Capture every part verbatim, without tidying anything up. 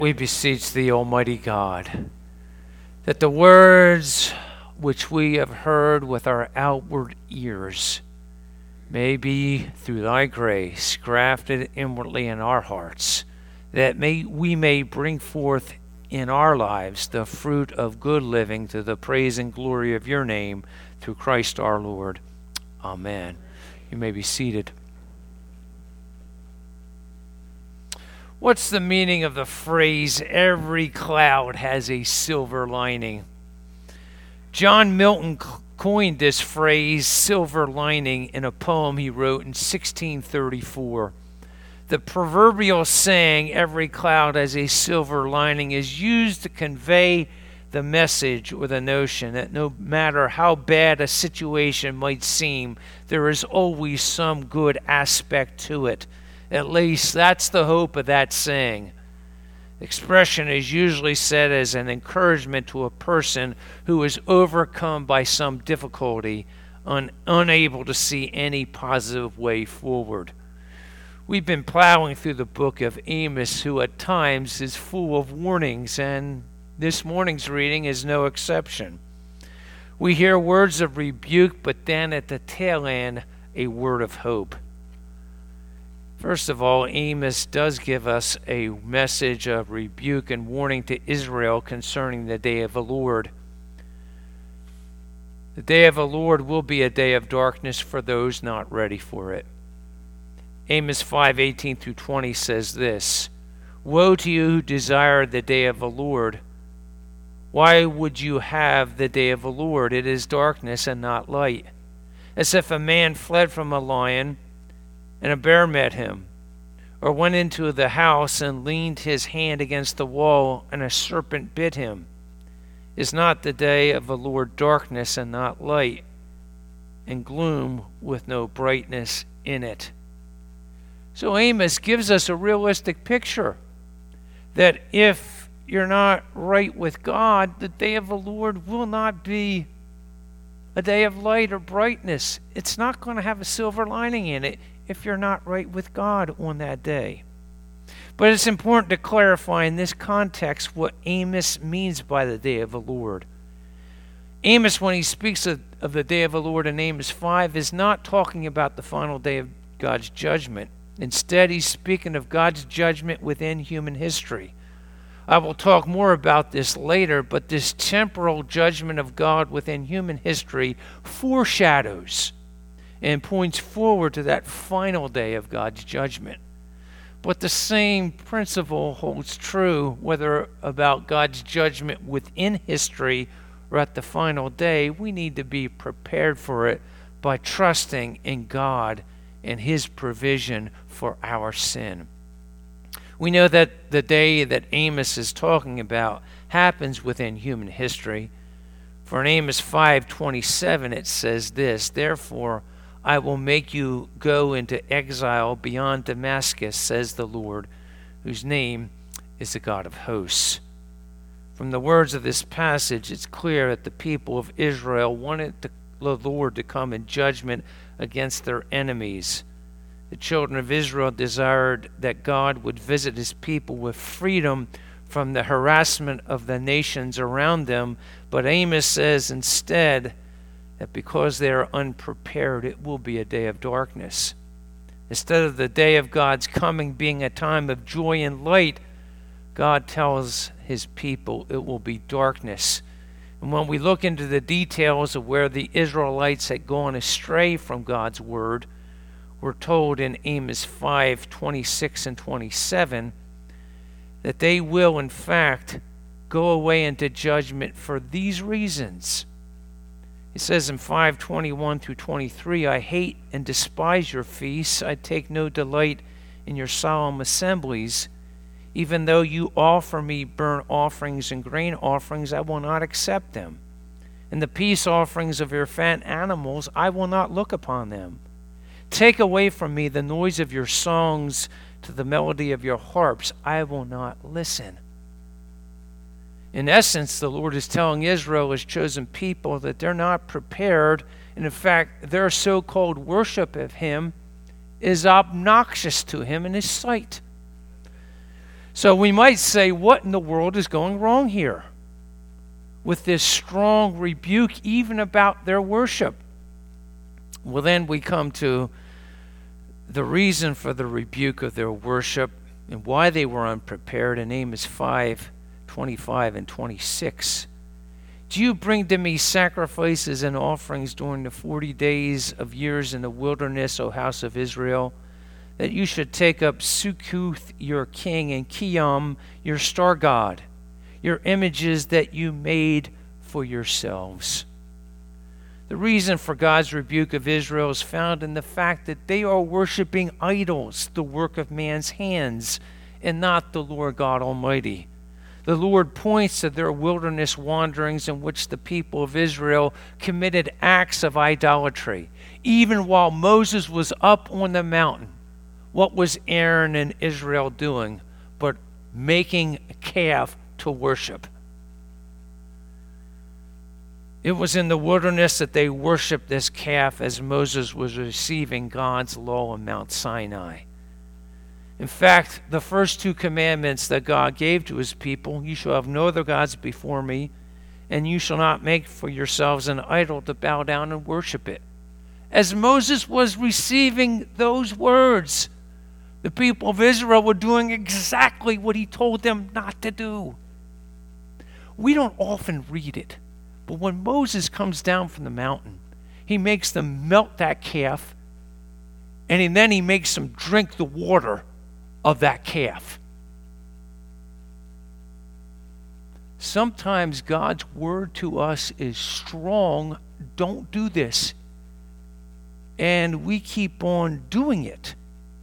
We beseech thee, Almighty God, that the words which we have heard with our outward ears may be, through thy grace, grafted inwardly in our hearts, that may we may bring forth in our lives the fruit of good living to the praise and glory of your name, through Christ our Lord. Amen. You may be seated. What's the meaning of the phrase, every cloud has a silver lining? John Milton coined this phrase, silver lining, in a poem he wrote in sixteen thirty-four. The proverbial saying, every cloud has a silver lining, is used to convey the message or the notion that no matter how bad a situation might seem, there is always some good aspect to it. At least that's the hope of that saying. The expression is usually said as an encouragement to a person who is overcome by some difficulty, un- unable to see any positive way forward. We've been plowing through the book of Amos, who at times is full of warnings, and this morning's reading is no exception. We hear words of rebuke, but then at the tail end, a word of hope. First of all, Amos does give us a message of rebuke and warning to Israel concerning the day of the Lord. The day of the Lord will be a day of darkness for those not ready for it. Amos five eighteen through twenty says this, "Woe to you who desire the day of the Lord. Why would you have the day of the Lord? It is darkness and not light. As if a man fled from a lion and a bear met him, or went into the house and leaned his hand against the wall, and a serpent bit him. Is not the day of the Lord darkness and not light, and gloom with no brightness in it?" So Amos gives us a realistic picture that if you're not right with God, the day of the Lord will not be a day of light or brightness. It's not going to have a silver lining in it if you're not right with God on that day. But it's important to clarify in this context what Amos means by the day of the Lord. Amos, when he speaks of, of the day of the Lord in Amos five, is not talking about the final day of God's judgment. Instead, he's speaking of God's judgment within human history. I will talk more about this later, but this temporal judgment of God within human history foreshadows and points forward to that final day of God's judgment. But the same principle holds true whether about God's judgment within history or at the final day. We need to be prepared for it by trusting in God and His provision for our sin. We know that the day that Amos is talking about happens within human history. For in Amos five twenty-seven it says this, "Therefore I will make you go into exile beyond Damascus, says the Lord, whose name is the God of hosts." From the words of this passage, it's clear that the people of Israel wanted the Lord to come in judgment against their enemies. The children of Israel desired that God would visit His people with freedom from the harassment of the nations around them, but Amos says instead that because they are unprepared, it will be a day of darkness. Instead of the day of God's coming being a time of joy and light, God tells His people it will be darkness. And when we look into the details of where the Israelites had gone astray from God's word, we're told in Amos five twenty-six and twenty-seven that they will in fact go away into judgment for these reasons. It says in five twenty-one through twenty-three, "I hate and despise your feasts. I take no delight in your solemn assemblies. Even though you offer me burnt offerings and grain offerings, I will not accept them. And the peace offerings of your fat animals, I will not look upon them. Take away from me the noise of your songs, to the melody of your harps, I will not listen." In essence, the Lord is telling Israel, His chosen people, that they're not prepared, and in fact, their so-called worship of Him is obnoxious to Him in His sight. So we might say, what in the world is going wrong here with this strong rebuke even about their worship? Well, then we come to the reason for the rebuke of their worship and why they were unprepared in Amos five, twenty-five and twenty-six. Do you bring to me sacrifices and offerings during the forty days of years in the wilderness, O house of Israel, that you should take up Succoth your king and Kiam your star god, your images that you made for yourselves? The reason for God's rebuke of Israel is found in the fact that they are worshiping idols, the work of man's hands, and not the Lord God Almighty. The Lord points to their wilderness wanderings in which the people of Israel committed acts of idolatry. Even while Moses was up on the mountain, what was Aaron and Israel doing but making a calf to worship? It was in the wilderness that they worshiped this calf as Moses was receiving God's law on Mount Sinai. In fact, the first two commandments that God gave to his people, you shall have no other gods before me, and you shall not make for yourselves an idol to bow down and worship it. As Moses was receiving those words, the people of Israel were doing exactly what he told them not to do. We don't often read it, but when Moses comes down from the mountain, he makes them melt that calf, and then he makes them drink the water of that calf. Sometimes God's word to us is strong. Don't do this. And we keep on doing it.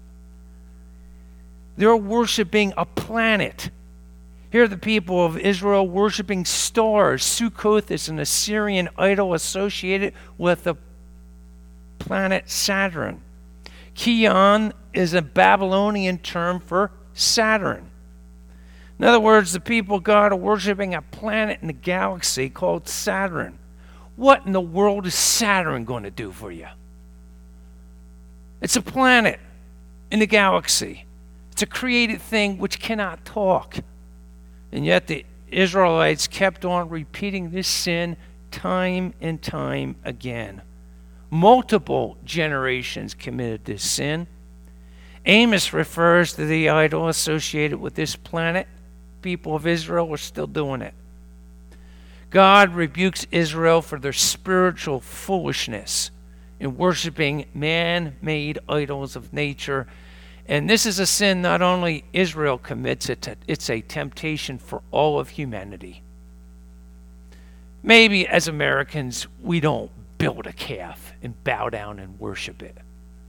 They're worshiping a planet. Here are the people of Israel worshiping stars. Sukkoth is an Assyrian idol associated with the planet Saturn. Kion is a Babylonian term for Saturn. In other words, the people of God are worshiping a planet in the galaxy called Saturn. What in the world is Saturn going to do for you? It's a planet in the galaxy. It's a created thing which cannot talk. And yet the Israelites kept on repeating this sin time and time again. Multiple generations committed this sin. Amos refers to the idol associated with this planet. People of Israel are still doing it. God rebukes Israel for their spiritual foolishness in worshiping man-made idols of nature. And this is a sin not only Israel commits, it's a temptation for all of humanity. Maybe as Americans, we don't build a calf and bow down and worship it.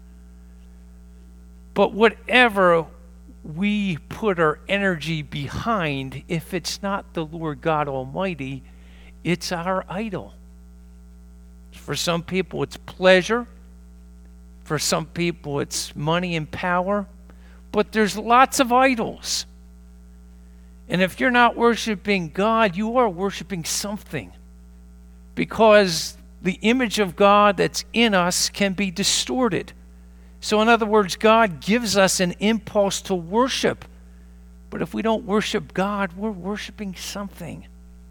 But whatever we put our energy behind, if it's not the Lord God Almighty, it's our idol. For some people, it's pleasure. For some people, it's money and power. But there's lots of idols. And if you're not worshiping God, you are worshiping something. Because the image of God that's in us can be distorted. So in other words, God gives us an impulse to worship. But if we don't worship God, we're worshiping something.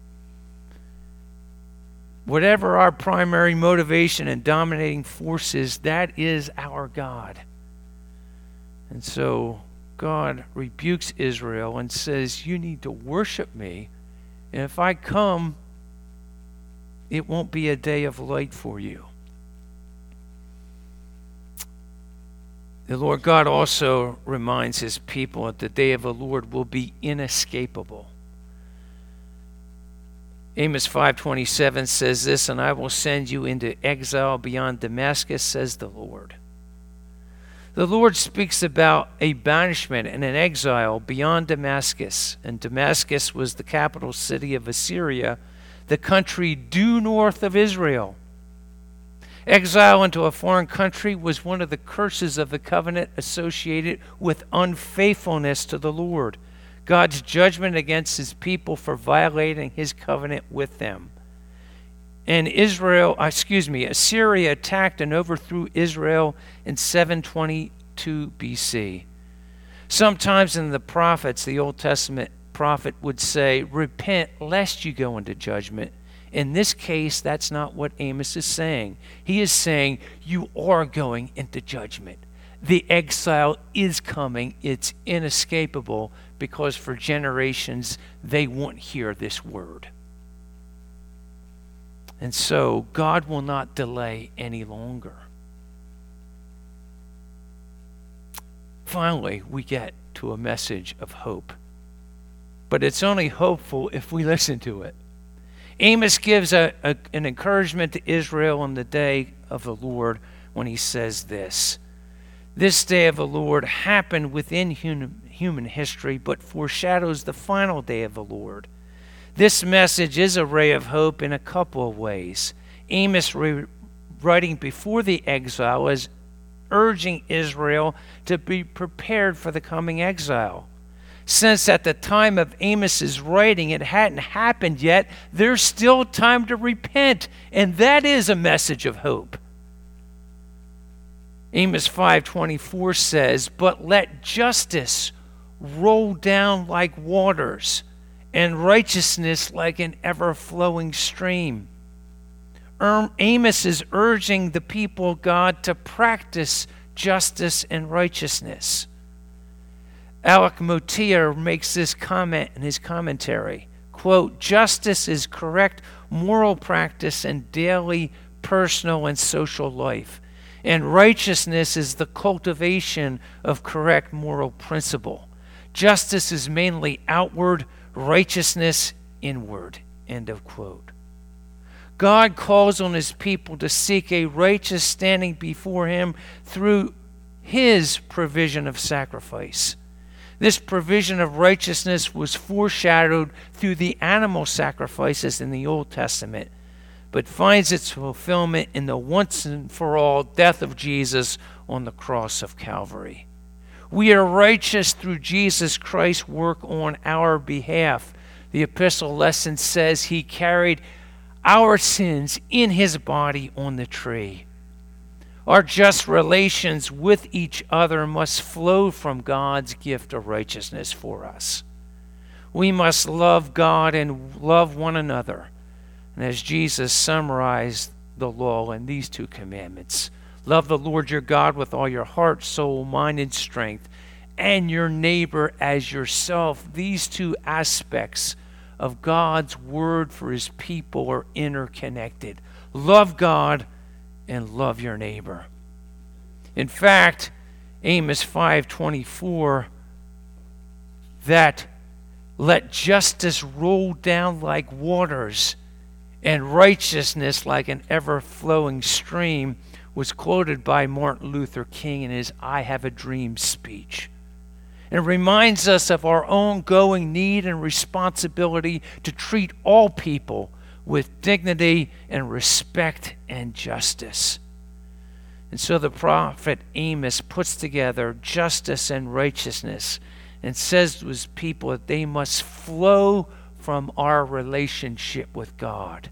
Whatever our primary motivation and dominating force is, that is our God. And so God rebukes Israel and says, you need to worship me. And if I come, it won't be a day of light for you. The Lord God also reminds his people that the day of the Lord will be inescapable. Amos five twenty-seven says this, and I will send you into exile beyond Damascus, says the Lord. The Lord speaks about a banishment and an exile beyond Damascus. And Damascus was the capital city of Assyria, the country due north of Israel. Exile into a foreign country was one of the curses of the covenant associated with unfaithfulness to the Lord, God's judgment against his people for violating his covenant with them. And Israel, excuse me, Assyria attacked and overthrew Israel in seven twenty-two B C. Sometimes in the prophets, the Old Testament prophet would say, repent lest you go into judgment. In this case, that's not what Amos is saying. He is saying, you are going into judgment. The exile is coming. It's inescapable, because for generations they won't hear this word. And so God will not delay any longer. Finally, we get to a message of hope. But it's only hopeful if we listen to it. Amos gives a, a, an encouragement to Israel on the day of the Lord when he says this. This day of the Lord happened within human, human history, but foreshadows the final day of the Lord. This message is a ray of hope in a couple of ways. Amos, re- writing before the exile, is urging Israel to be prepared for the coming exile. Since at the time of Amos's writing it hadn't happened yet, there's still time to repent, and that is a message of hope. Amos five twenty-four says, "But let justice roll down like waters, and righteousness like an ever-flowing stream." Amos is urging the people of God to practice justice and righteousness. Alec Motier makes this comment in his commentary, quote, "Justice is correct moral practice in daily, personal, and social life, and righteousness is the cultivation of correct moral principle. Justice is mainly outward, righteousness inward," end of quote. God calls on his people to seek a righteous standing before him through his provision of sacrifice. This provision of righteousness was foreshadowed through the animal sacrifices in the Old Testament, but finds its fulfillment in the once and for all death of Jesus on the cross of Calvary. We are righteous through Jesus Christ's work on our behalf. The epistle lesson says he carried our sins in his body on the tree. Our just relations with each other must flow from God's gift of righteousness for us. We must love God and love one another. And as Jesus summarized the law in these two commandments, love the Lord your God with all your heart, soul, mind, and strength, and your neighbor as yourself. These two aspects of God's word for his people are interconnected. Love God and love your neighbor. In fact, Amos five twenty-four, that let justice roll down like waters and righteousness like an ever-flowing stream, was quoted by Martin Luther King in his I Have a Dream speech. And it reminds us of our ongoing need and responsibility to treat all people with dignity and respect and justice. And so the prophet Amos puts together justice and righteousness and says to his people that they must flow from our relationship with God.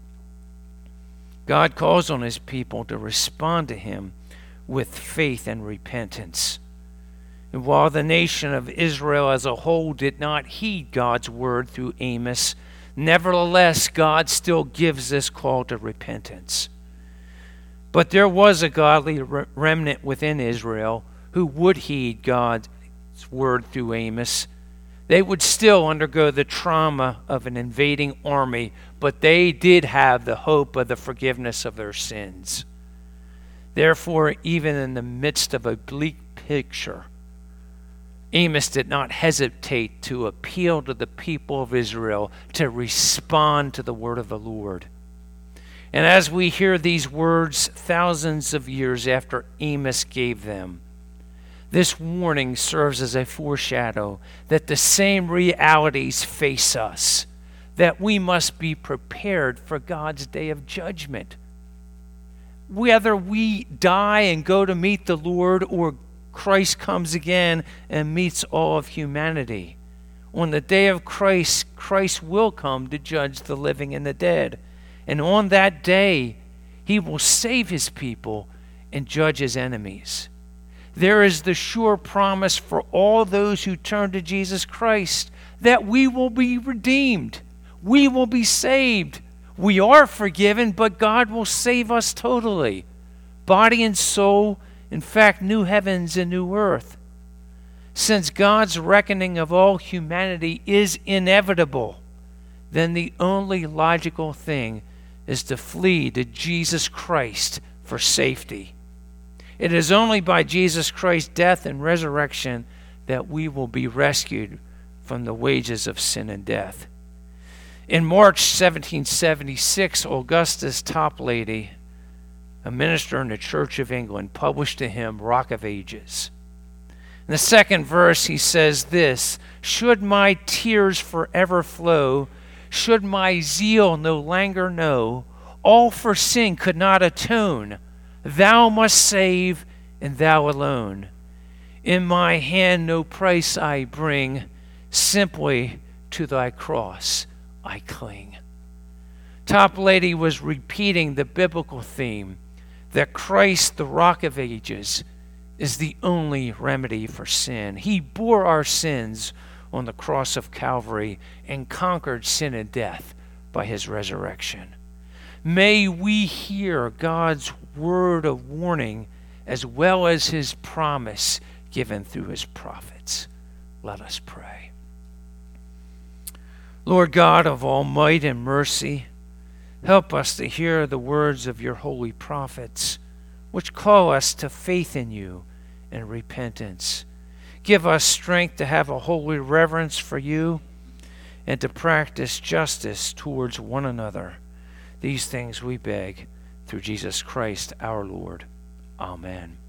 God calls on his people to respond to him with faith and repentance. And while the nation of Israel as a whole did not heed God's word through Amos, nevertheless, God still gives this call to repentance. But there was a godly remnant within Israel who would heed God's word through Amos. They would still undergo the trauma of an invading army, but they did have the hope of the forgiveness of their sins. Therefore, even in the midst of a bleak picture, Amos did not hesitate to appeal to the people of Israel to respond to the word of the Lord. And as we hear these words thousands of years after Amos gave them, this warning serves as a foreshadow that the same realities face us, that we must be prepared for God's day of judgment. Whether we die and go to meet the Lord or Christ comes again and meets all of humanity. On the day of Christ, Christ will come to judge the living and the dead. And on that day, he will save his people and judge his enemies. There is the sure promise for all those who turn to Jesus Christ that we will be redeemed. We will be saved. We are forgiven, but God will save us totally, body and soul, in fact, new heavens and new earth. Since God's reckoning of all humanity is inevitable, then the only logical thing is to flee to Jesus Christ for safety. It is only by Jesus Christ's death and resurrection that we will be rescued from the wages of sin and death. In March seventeen seventy-six, Augustus Toplady, a minister in the Church of England, published a hymn, Rock of Ages. In the second verse, he says this: "Should my tears forever flow, should my zeal no longer know, all for sin could not atone. Thou must save, and thou alone. In my hand no price I bring, simply to thy cross I cling." Toplady was repeating the biblical theme that Christ, the Rock of Ages, is the only remedy for sin. He bore our sins on the cross of Calvary and conquered sin and death by his resurrection. May we hear God's word of warning as well as his promise given through his prophets. Let us pray. Lord God of all might and mercy, help us to hear the words of your holy prophets, which call us to faith in you and repentance. Give us strength to have a holy reverence for you and to practice justice towards one another. These things we beg through Jesus Christ our Lord. Amen.